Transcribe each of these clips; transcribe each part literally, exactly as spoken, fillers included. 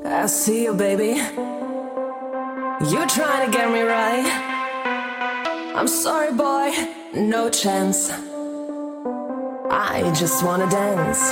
I see you, baby. You trying to get me right. I'm sorry, boy, no chance. I just wanna dance.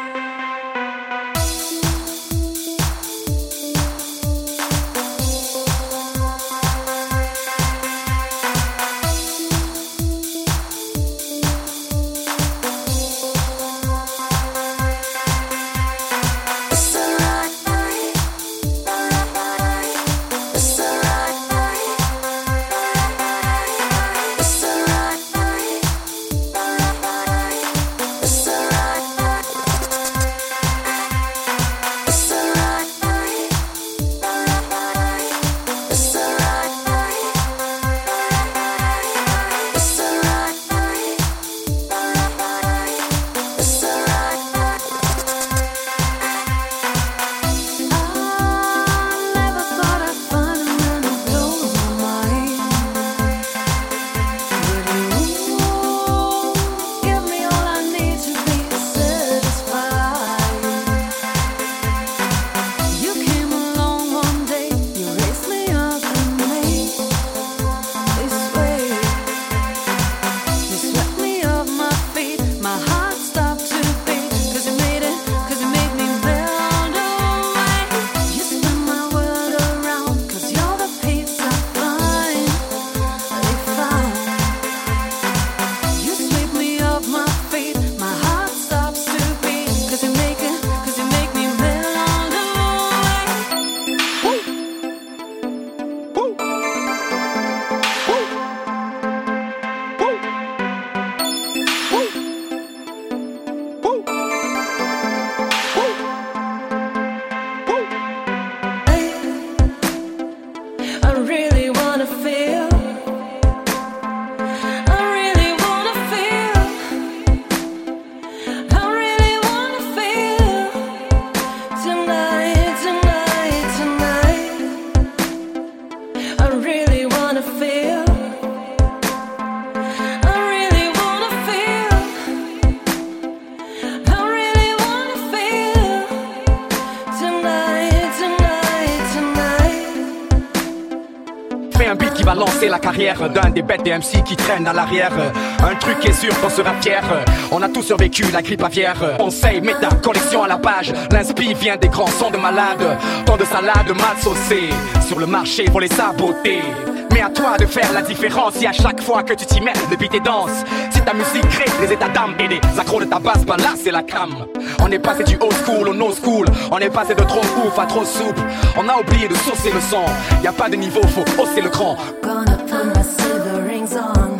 La carrière d'un des bêtes des M C qui traînent à l'arrière. Un truc est sûr, qu'on sera fier. On a tous survécu la grippe aviaire. Conseil, méta, collection à la page. L'inspi vient des grands sons de malades. Tant de salades mal saucées sur le marché pour les saboter. Mais à toi de faire la différence. Si à chaque fois que tu t'y mets, le beat et danse. Si ta musique crée des états d'âme et des accros de ta base, ben là c'est la cam. On est passé du old school au no school. On est passé de trop ouf à trop souple. On a oublié de saucer le son. Y a pas de niveau, faut hausser le cran. Gonna put my silver rings on.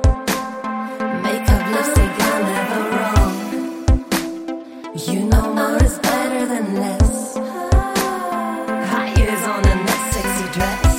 Makeup, lipstick, I'm never wrong. You know more is better than less. High heels on a nice sexy dress.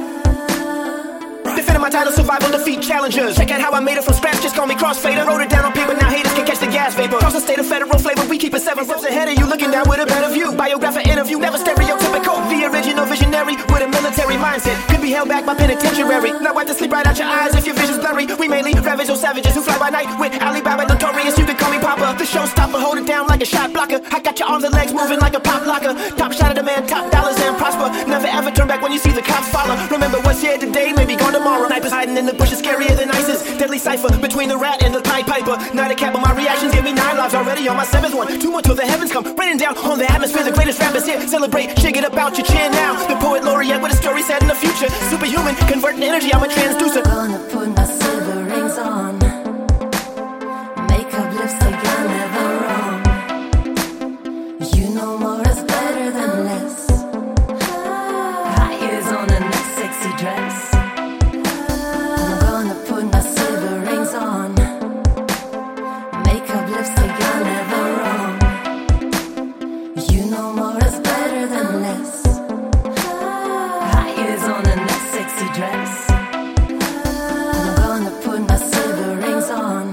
Defending my title, survival, defeat challengers. Check out how I made it from scratch, just call me crossfader. Wrote it down on paper, now haters can catch the gas vapor. Cross the state of federal flavor, we keep it seven steps ahead of you. Looking down with a better view. Biographic interview, never stereotypical. The original visionary with a military mindset. Could be held back by penitentiary. Now wipe the sleep right out your eyes if your vision's blurry. We mainly ravage those savages who fly by night. With Alibaba notorious, you can call me Papa. The showstopper, hold it down like a shot blocker. I got your arms and legs moving like a pop locker. Top shot of the man, top dollars and prosper. Never ever turn back when you see the cops follow. Remember what's here today, maybe gone tomorrow. Snipers hiding in the bushes, scarier than ISIS. Deadly cipher between the rat and the Pied Piper. Not a cap, but my reactions give me nine lives already on my seventh one. Two more till the heavens come, raining down on the atmosphere. The greatest rappers here, celebrate, shake it about your chin now. The poet laureate with a story set in the future. Superhuman, converting energy, I'm a transducer. Gonna put my silver rings on. Makeup, lipstick, I'm never wrong. You know more is better than less. High heels on a nice sexy dress. I'm gonna put my silver rings on. Makeup, lipstick, I'm never wrong. You know more is better than less. High heels on a nice sexy dress. I'm gonna put my silver rings on.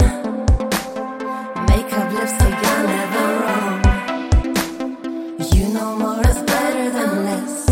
Makeup, lipstick, I'm never wrong. You know more is better than less.